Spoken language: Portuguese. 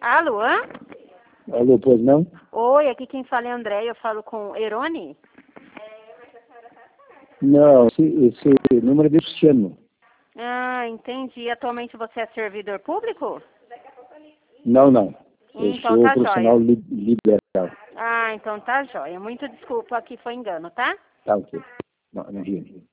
Alô? Alô, pois não? Oi, aqui quem fala é André, eu falo com Erone. Não, esse número é de Cristiano. Ah, entendi. Atualmente você é servidor público? Não, não. Eu Então sou tá profissional jóia. liberal. Ah, então tá jóia. Muito desculpa, aqui foi engano, tá? Tá, ok. Não, não,